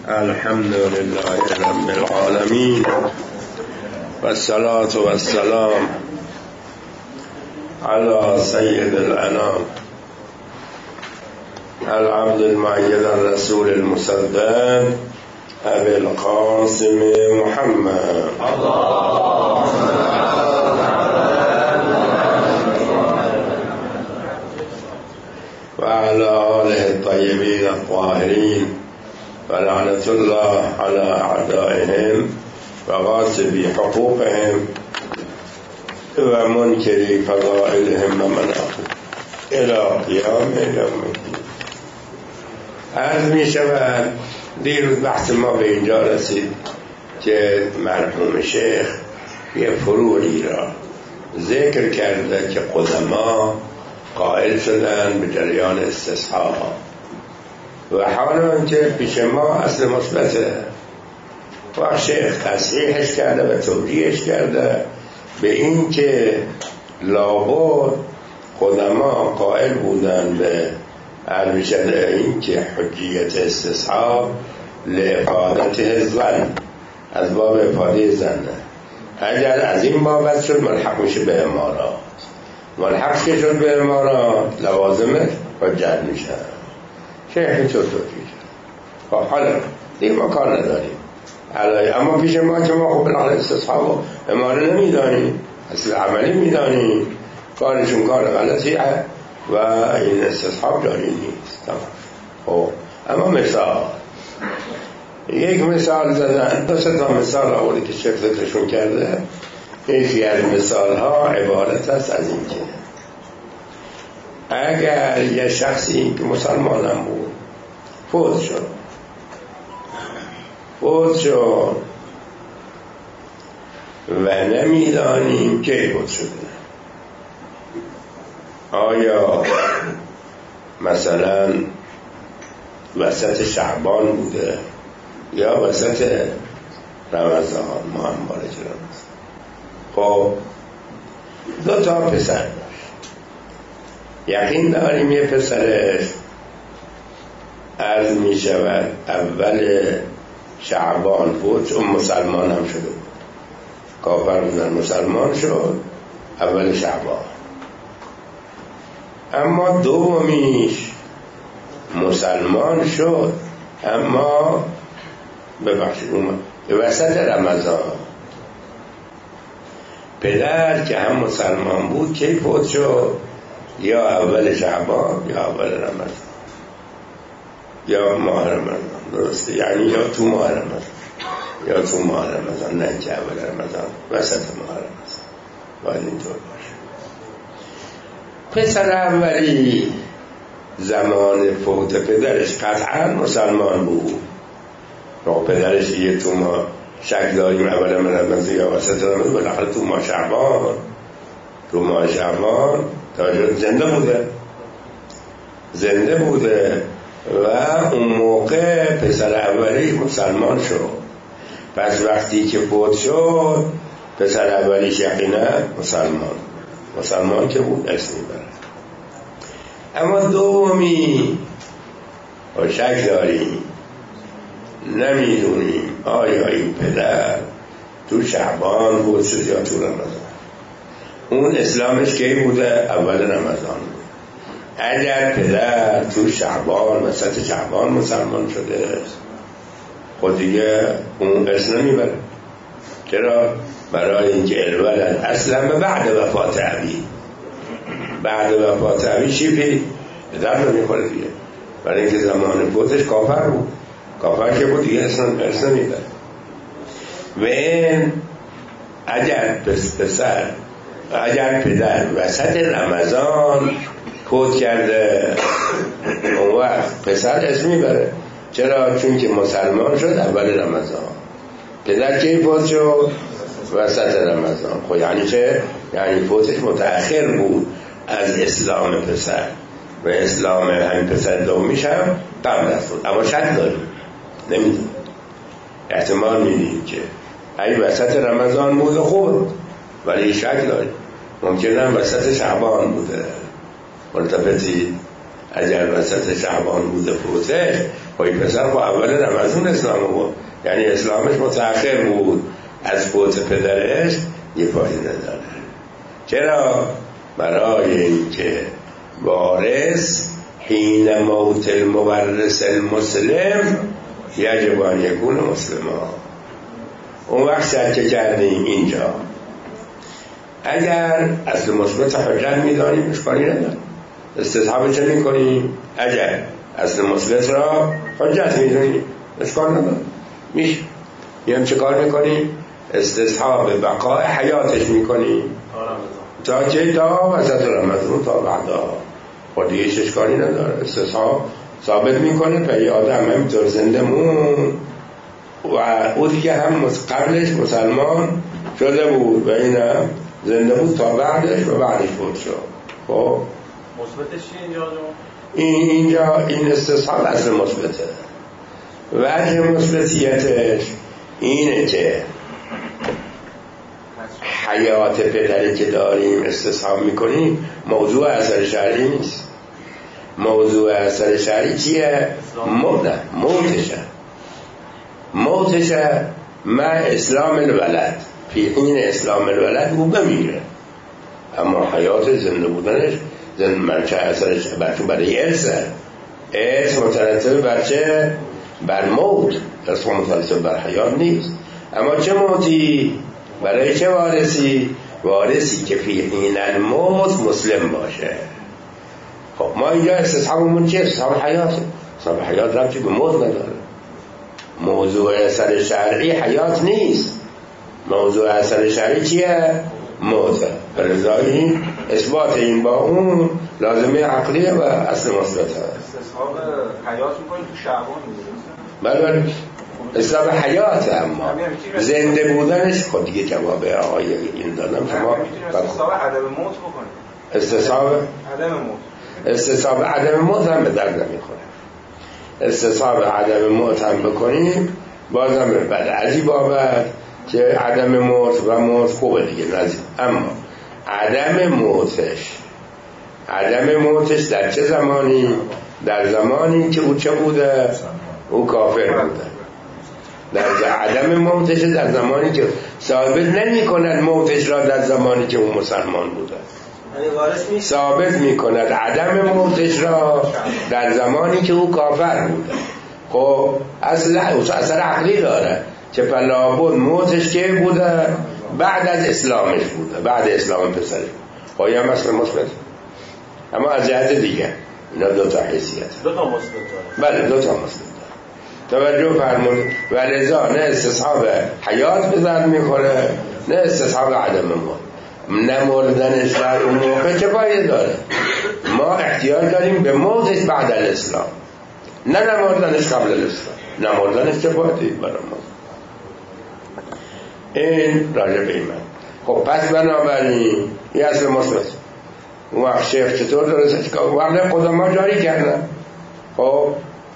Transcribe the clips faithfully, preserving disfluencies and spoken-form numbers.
الحمد لله رب العالمين والصلاة والسلام على سيد الأنام العبد المعيد الرسول المصدق أبي القاسم محمد وعلى آله الطيبين الطاهرين ولعنة الله على أعدائهم وغاصبي حقوقهم ومنكري فضائلهم ومناقبهم إلى قيام يوم الدين. عرض می شود دیروز بحث ما به اینجا رسید که مرحوم شیخ یه فروعی را ذکر کرده که قدما قائل شدن به جریان استصحاب و حالا که پیش ما اصل مثبته و شیخ تصحیحش کرده و توجیهش کرده به این که لابد قدما قائل بودن به عربیشده این که حجیت استصحاب لافادت الظن از باب افاده زنه اگر از این بابت شد ملحق میشه به امارات، ملحق که شد به امارات لوازمش حجت میشه. شیخ چطور توجیه خب حالا دیگه ما کار نداریم علای. اما پیش ما که ما خب بناهل استصحاب و اماره نمیدانیم، اصل عملی میدانیم، کارشون کار غلطیه و این استصحاب جاری نیست. خب اما مثال یک مثال زدن، دو سه تا مثال آوردی که شیخ ذکرشون کرده. یکی از مثال ها عبارت است از این که اگر یه شخصی که مسلمان هم بود فوت شد فوت شد و نمیدانیم که فوت شده، آیا مثلا وسط شعبان بوده یا وسط رمضان، ما هم بارج رمضان. خب دو تا پسر داشت، یقین داریم یه پسرش عرض می شود اول شعبان بود، اون مسلمان هم شده بود، کافر بودن مسلمان شد اول شعبان. اما دومیش مسلمان شد اما ببخشید اومد وسط رمضان. پدر که هم مسلمان بود کی فوت شد؟ یا اول شعبان یا اول رمضان یا ماه رمضان، درسته؟ یعنی یا تو ماه رمضان یا تو ماه رمضان، نه که اول رمضان، وسط ماه رمضان باید اینطور باشه. پسر اولی زمان فوت پدرش قطعا مسلمان بود، رو پدرش یه تو ماه شک داریم اول رمضان یا وسط رمضان، بالاخره تو ماه شعبان تو ماه شعبان تا زنده بوده زنده بوده و اون موقع پسر اولی مسلمان شد. پس وقتی که فوت شد پسر اولیش یقینا مسلمان مسلمان که بود اسم میبره. اما دومی و شک داریم، نمیدونیم آیا این پدر تو شعبان بود شد یا تو رمضان. اون اسلامش کی بوده؟ اول رمضان بود. اگر پدر تو شعبان وسط شعبان مسلمان شده خود دیگه اون اسم نمیبره. چرا؟ برای اینکه الولد اصلا به بعد وفات عبی بعد وفات عبی چی پی؟ پدر نمیخوره دیگه، برای اینکه زمان فوتش کافر بود، کافر که بود دیگه اسم اسم نمیبره. و این اگر پسر اگر پدر وسط رمضان فوت کرده اون وقت پسر اسم میبره. چرا؟ چون که مسلمان شد اول رمضان، پدر کی فوت شد؟ وسط رمضان. خب یعنی چه؟ یعنی فوتش متأخر بود از اسلام پسر و اسلام همین پسر دومیش هم قبل از فوت. اما شک داریم، نمیدونیم، احتمال میدیم که اگه وسط رمضان بوده خود، ولی شک داریم ممکنه وسط شعبان بوده. ملتفتی اگر وسط شعبان بوده فوتش خواهی پسر با اول رمضان اسلام بود، یعنی اسلامش متأخر بود از فوت پدرش، یه فایده نداره. چرا؟ برای اینکه وارث حین موت المورث المسلم یجب ان یکون مسلما. اون وقت شک کردیم اینجا اگر اصل مثبت حجت میدانیم اشکالی نداره، استصحاب چه میکنیم؟ اگر اصل مثبت را حجت میدونیم اشکال نداره، میشه میام چه کار میکنیم؟ استصحاب بقای حیاتش میکنیم تا چه؟ تا وسط رمضان تا بعدا. خود دیگه اشکالی نداره، استصحاب ثابت میکنه که یه آدم همینطور زنده مون و او دیگه هم قبلش مسلمان شده بود و اینم زنده بود تا بعدش و بعدش بود شد. خب مثبتش چیه اینجا؟ این اینجا این استصحاب اصل مثبته. وجه مثبتیتش اینه که حیات پدری که داریم استصحاب میکنیم موضوع اثر شرعی نیست. موضوع اثر شرعی چیه؟ موت موتشه موتشه ما اسلام الولد فی حین اسلام الولد او بمیره، اما حیات زنده بودنش زنده منشه اثرش برچه برای ارثه. ارث مترتب بر چه؟ بر موت، ارث مترتب بر حیات نیست. اما چه موتی؟ برای چه وارثی؟ وارثی که فی حین الموت مسلم باشه. خب ما اینجا استصحابمون چیه؟ استصحاب حیاته. استصحاب حیات ربطی به موت نداره. موضوع اثر شرعی حیات نیست، موضوع اثر شرعی چیه؟ موته. برزایی اثبات این با اون لازمه عقلیه و اصل مثبته. استصحاب حیات میکنیم تو شعبان بله بله استصحاب حیات، اما زنده بودنش خود دیگه جواب آقای این دادم. شما استصحاب عدم موت بکنیم. استصحاب عدم موت استصحاب عدم موت هم به درد نمیخوره. استصحاب عدم موت هم بکنیم بازم بله از این بابت که عدم موت و موت خوبه دیگه نزید. اما عدم موتش عدم موتش در چه زمانی؟ در زمانی که او چه بوده؟ او کافر بوده. در عدم موتش در زمانی که ثابت نمی کند موتش را در زمانی که او مسلمان بوده، ثابت می کند عدم موتش را در زمانی که او کافر بوده. خب اصل اثر عقلی داره که فلابد موتش که بوده؟ بعد از اسلامش بوده، بعد اسلام پسرش. خب یه مثل مثبت، اما از جهت دیگه اینا دو تا حیثیت، دو تا مثبت داره. بله دو تا مثبت توجه فرمود. و لذا نه استصحاب حیات به درد میخوره نه استصحاب عدم موت. نمردنش در اون موقع چه فایده داره؟ ما احتیاج داریم به موتش بعد الاسلام، نه نمردنش قبل الاسلام. نمردنش چه فایده برای ما؟ این راجع به ایمان. خب پس بنابراین این اصل مثبت. اون وقت شیخ چطور درسته که وقت قدما جاری کردن؟ خب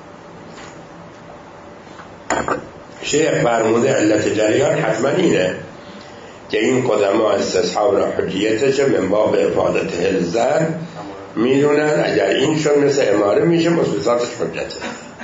شیخ فرموده علت جریان حتما اینه که این قدما استصحاب را حجیتش من باب افادت الزن میدونن. اگر این شد مثل اماره میشه مثبتاتش حجته.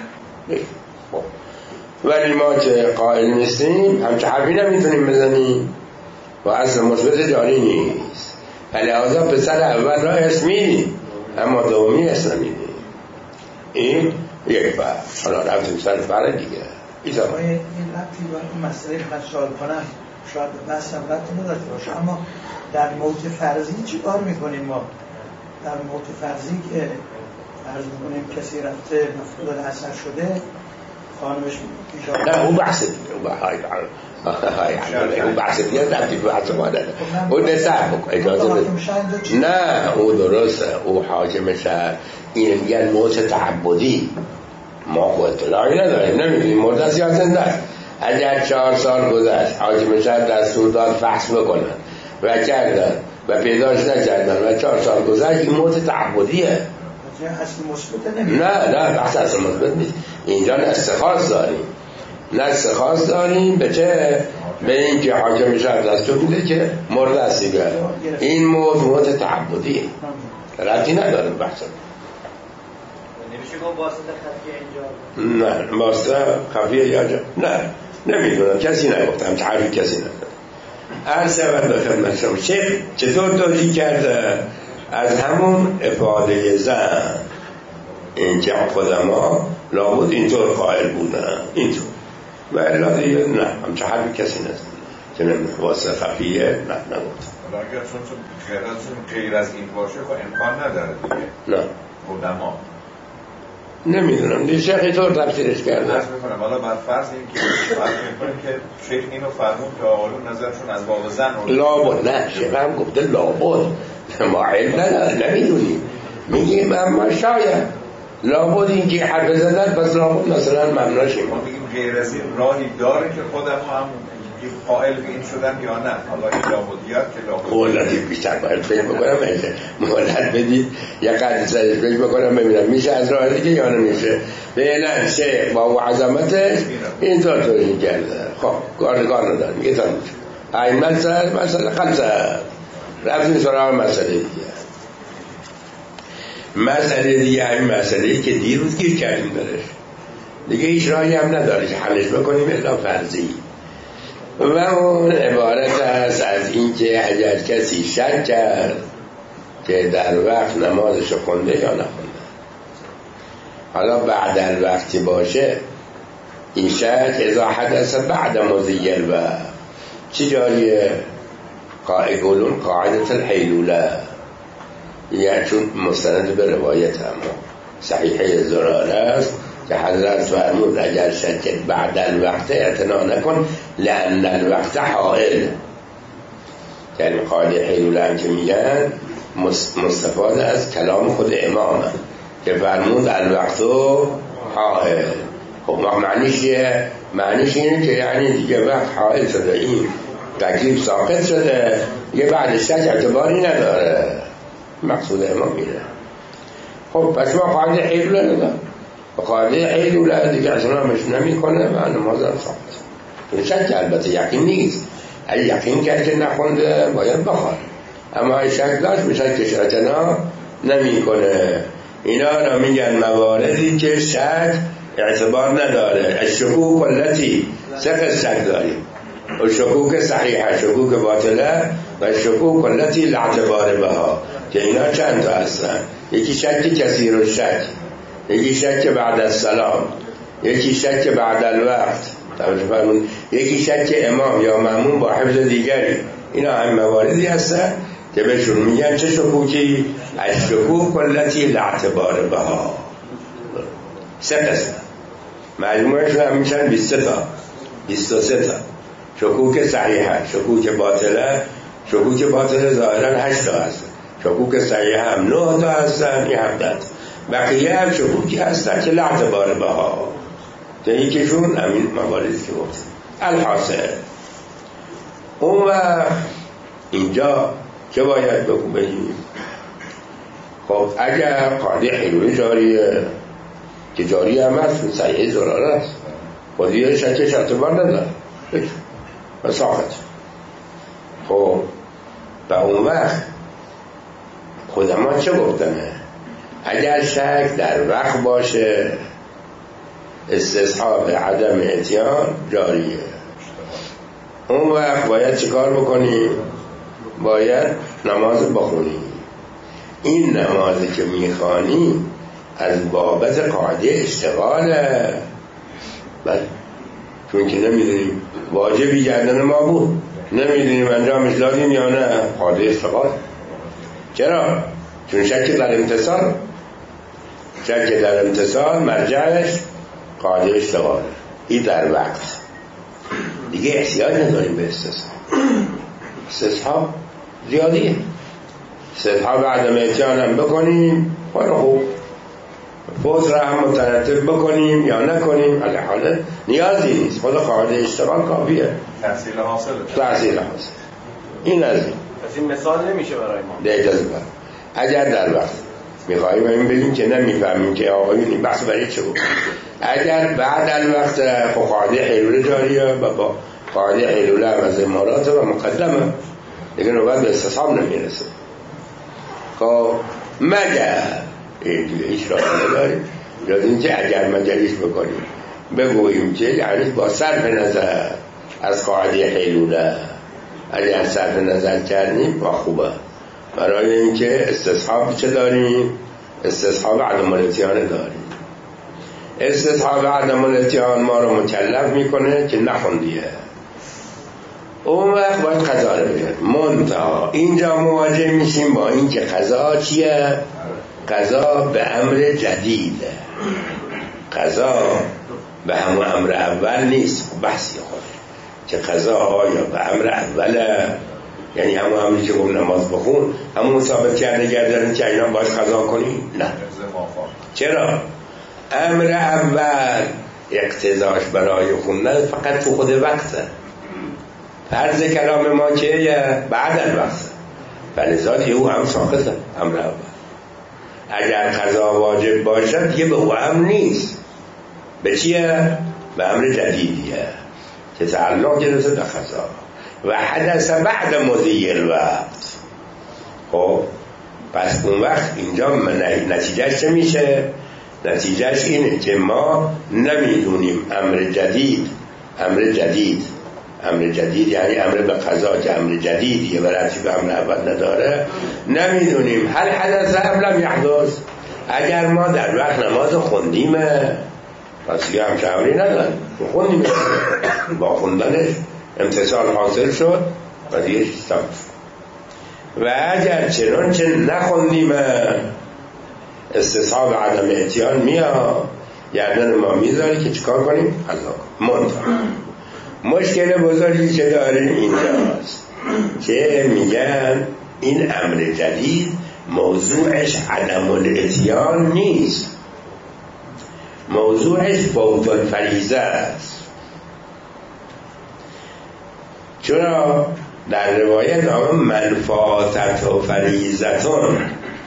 ولی ما که قائل نیستیم همچه حرفی نمیتونیم بزنیم و اصل مثبت جاری نیست. فلذا پسر اول را اسمی اما دومی اسمی این یک بار. حالا رفتیم سر بر دیگه این ربطی با این مسئله خشال کنم شاید بحثم ربطی نداشته باشه، اما در موت فرضی چی کار میکنیم ما؟ در موت فرضی که فرض میکنیم کسی رفته مفقود اثر شده خانمش پیشا نه اون بحث دیگه اون بحث دیگه ربطی به بحث ما داره. اون نصح بکن اجازه بده. نه اون درسته، اون حاکم شهر این میگن موت تعبدی. ما خود اطلاعی نداریم نمیدونیم مرد است یا زنده است. اگر چهار سال گذشت حاکم شهر دستور داد فحص بکنن و کردن و پیداش نکردن و چهار سال گذشت این موت تعبدیه. اصل مثبت نمیشه. نه نه بحث اصل مثبت نیست. اینجا نه استخاص داریم نه استخاص داریم به چه؟ به این که حاکم شهر دستور میده که مرد است دیگه. این موت موت تعبدیه، ربطی نداره بحث. نمیشه گفت واسطه خفیه اینجا؟ نه واسطه خفیه یا جا نه نمیدونم، کسی نگفتم، تعریف کسی نگفتم. عرض اول به خدمت شما چطور توجیه کرده از همون افاده زن این که قدما لابد اینطور قائل بودن اینطور و الا دیگه نه همچه حرفی کسی نزد که نمیدونم واسطه خفیه نه نگفتم. اگر چون چون غیر از این باشه خب امکان نداره دیگه نه قدما نمیدونم دیگه شیخ اینطور تفسیرش کرده. عرض میکنم حالا بر فرض این که فرض میکنیم که شیخ اینو فرمود که آقایون نظرشون از باب زن لابد نه شیخ هم گفته لابد ما علم نداره نمیدونیم میگیم اما شاید لابد این که حرف زدن پس لابد مثلا ممناشیم ما میگیم غیر از این راهی داره که خودم هم قائل به این شدن یا نه. حالا این لابدیات که لابد مولدی بیشتر باید فکر بکنم میشه مولد بدید یک قدر سرش فکر بکنم ببینم میشه از راه دیگه یا نمیشه. فعلا شیخ با عظمتش این طور توجیه کرده. خب کارگار نداره میگه تا میشه این مسئله مسئله خمسه رفتیم سراغ مسئله دیگه. مسئله دیگه این مسئله که دیروز گیر کردیم برش دیگه هیچ راهی هم نداره که حلش بکنیم الا فرضی و اون عبارت است از این که اگر کسی شک کرد که در وقت نمازش خونده یا نخونده، حالا بعد الوقتی باشه این شک اذا حدث بعد مضی الوقت چی جاریه؟ قائلون قاعدة الحیلوله، یعنی چون مستند به روایت اما صحیحه زراره است که حضرت فرمود اگر شک بعد الوقت اعتنا نکن لأن الوقت حائل، یعنی قاعده حیلوله هم که میگن مستفاده از کلام خود امام که فرمود الوقت حائل. خب معنیش چیه؟ معنیش اینه که یعنی دیگه وقت حائل شده، این تکلیف ساقط شده، یه بعد شک اعتباری نداره. مقصود امام میره. خب پس ما قاعده حیلوله ندارم، قاعده حیلوله دیگه اصلا همش نمی کنه و نماز هم ساقط. شک البته یقین نیست، اگه یقین کرد که نخونده باید بخواد، اما اگه شک داشت میشه که اعتنا نمی کنه. اینا را میگن مواردی که شک اعتبار نداره. الشکوک التي سه شک داریم، الشکوک صحیحه، شکوک باطله و شکوک التي لا اعتبار بها، که اینا چند تا هستن. یکی شک کثیر الشک، یکی شک بعد از سلام، یکی شک بعد الوقت، یکی شک امام یا مأموم با حفظ دیگری. اینا هم مواردی هستن که بهشون میگن چه شکوکی؟ الشکوک التي لا اعتبار بها. سه قسم مجموعشون هم میشن بیست تا بیست و سه تا. شکوک صحیحه، شکوک باطله، شکوک باطله ظاهرا هشت تا هستن، شکوک صحیحه هم نه تا هستن، این هفده تا. بقیه هم شکوکی هستن که لا اعتبار بها، که یکیشون همین مواردی که گفتم. الحاصل اون وقت اینجا چه باید بگو بگیم؟ خب اگر قاعده حیلوله جاریه که جاری هم هست صحیحه ضراره است، خب دیگه شکش اعتبار نداره و ساقط. خب و اون وقت خود ما چه گفتنه؟ اگر شک در وقت باشه استصحاب عدم اتیان جاریه. اون وقت باید چه کار بکنیم؟ باید نماز بخونیم. این نمازی که میخوانیم از بابت قاعده اشتغاله، بله، چون که نمیدونیم واجبی گردن ما بود، نمیدونیم انجامش دادیم یا نه، قاعده اشتغال. چرا؟ چون شک در امتصال، شک در امتصال مرجعش قاعده اشتغال. این در وقت دیگه احتیاج نداریم به استصحاب. استصحاب زیادیه، استصحاب عدم اتیان هم بکنیم خیلی خوب، فوز را هم مترتب بکنیم یا نکنیم علی حاله نیازی نیست، خود قاعده اشتغال کافیه، تحصیل حاصله تحصیل حاصل. این از این پس این مثال نمیشه برای ما ده اجازه بر. اگر در وقت میخواییم این بگیم که نمیفهمیم که آقایون این بحث برای چه بود، اگر بعد الوقت قاعده حیلوله جاریه و با قاعده حیلوله هم از امارات و مقدمه دیگه نوبت به استصحاب نمیرسه. خب مگر این دیگه هیچ راه نداریم جز اینکه اگر مجلیس بکنیم بگوییم که یعنی با صرف نظر از قاعده حیلوله اگر صرف نظر کردیم با خوبه، برای اینکه استصحاب چه داریم؟ استصحاب عدم الاتیان داریم. استصحاب عدم الاتیان ما رو مکلف میکنه که نخوندیه، اون وقت باید قضا رو بگرد. منتها اینجا مواجه میشیم با این که قضا چیه؟ قضا به امر جدیده، قضا به همون امر اول نیست. بحثی خود که قضا آیا به امر اوله، یعنی همون امری که گفت نماز بخون همون ثابت کرده گردن که اینا باش قضا کنی؟ نه. چرا؟ امر اول اقتضاش برای خوندن فقط تو خود وقته، فرض کلام ما که بعد الوقت، فلذا دیگه او هم ساقطه امر اول. اگر قضا واجب باشد دیگه به او امر نیست، به چیه؟ به امر جدیدیه که تعلق گرفته به قضا و حدث بعد مضی الوقت. خب پس اون وقت اینجا نتیجهش چه میشه؟ نتیجهش اینه که ما نمیدونیم امر جدید، امر جدید امر جدید یعنی امر به قضا که امر جدیدیه و ربطی به امر اول نداره، نمیدونیم هل حدث ام لم یحدث. اگر ما در وقت نماز خوندیم پس یه همچه امری نداریم، خوندیم با خوندنش امتصال حاصل شد و دیگه چیستم. و اگر چنانچه نخوندیم استصحاب عدم اتیان میاد گردن ما میذاری که چیکار کنیم؟ قضا کنیم. منتها مشکل بزرگی که داریم اینجاست که میگن این امر جدید موضوعش عدم الاتیان نیست، موضوعش فوت الفریضه است. چرا؟ در روایت آمد منفاتت و فریضتون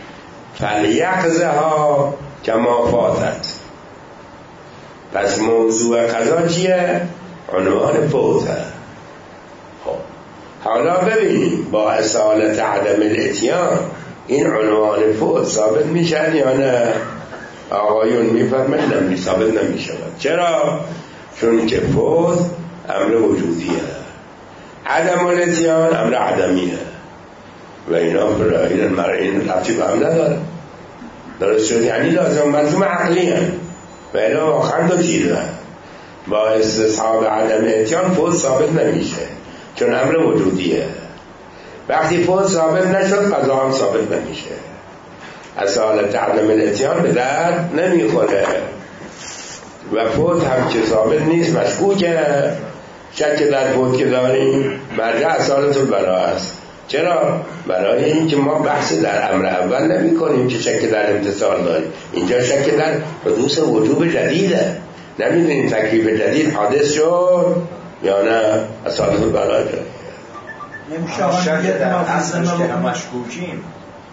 فلیقضها کما فاتت. پس موضوع قضا چیه؟ عنوان فوته. خب حالا ببینیم با اصالت عدم الاتیان این عنوان فوت ثابت میشن یا نه؟ آقایون میفرمایند نه ثابت نمیشه. چرا؟ چون که فوت امر وجودیه، عدم الاتیان امر عدمیه و اینا برای این مرعین ربطی به هم نداره. درست شد؟ یعنی لازم ملزوم عقلی هم و اینا آخر دو چیزه. با استصحاب عدم اتیان فوت ثابت نمیشه چون امر وجودیه. وقتی فوت ثابت نشد قضا هم ثابت نمیشه. اصالت عدم الاتیان به درد نمیخوره و فوت هم که ثابت نیست مشکوکه. شک در فوت که داریم مرجع اصالت البراءه است. چرا؟ برای اینکه ما بحث در امر اول نمی کنیم که شک در امتصال داریم، اینجا شک در حدوث وجوب جدیده. نمیدونیم تکلیف جدید حادث شد یا نه. اصالت البراءه جدید نمیشه شک در اصلش که هم مشکوکیم.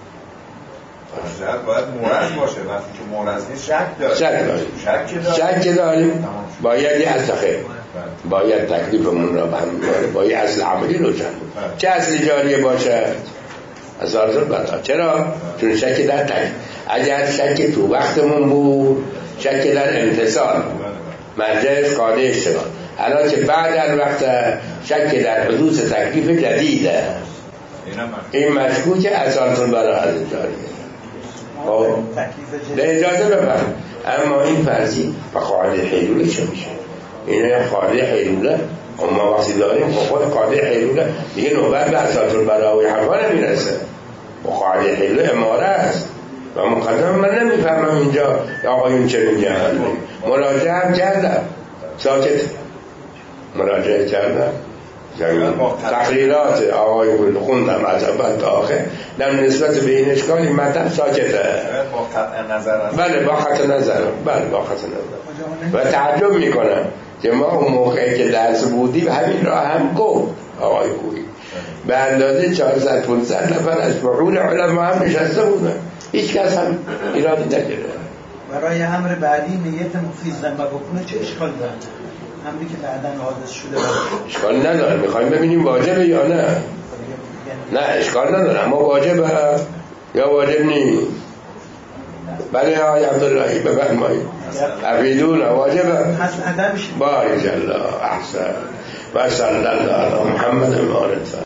شاید باید مورز باشه، وقتی که مورز نیست شک داریم. شک داریم شک داریم, شک داریم. باید یه اصل خیر باید تکلیفمون را به هم می‌کنه، باید اصل عملی روشن چه اصل جاریه باشه؟ اصالت البراءه. چرا؟ چون شک در تکلیف. اگر شک تو وقتمون بود شک در امتصال مرجع قاعده اشتغال، الان که بعد از وقت شک در حدوث تکلیف جدیده این مشکوک اصالت البراءه جاریه. خب اجازه ببرم اما این فرضی و قاعده حیلوله چه میشه؟ اینه قاعده حیلوله ما وقتی داریم خود قاعده حیلوله دیگه نوبت به اصالت البراءه و حرفا نمیرسه و قاعده حیلوله اماره است و مقدم من نمیفهمم اینجا آقایون چه میگن. مراجعه هم کردم ساکت مراجعه کردم تقریرات آقایون خوندم از اول تا آخر در نسبت به این اشکال این مطلب ساکته. با قطع نظر بله با قطع نظر بله با قطع نظر و تعجب میکنم که ما اون موقعی که درس بودیم همین را هم گفت آقای کوی به اندازه چهارصد پانصد نفر از فعول علما هم نشسته بودن، هیچ کس هم ایرادی نگرفت. برای امر بعدی نیت مفیض و بکنه چه اشکال داره؟ امری که بعداً حادث شده باشه اشکال نداره. میخوایم ببینیم واجبه یا نه. نه اشکال نداره اما واجبه یا واجب نیست. بله آقای عبداللهی بفرمایید عبیدون واجبه هست ادبش بارک الله احسن و صلی الله علی محمد و آله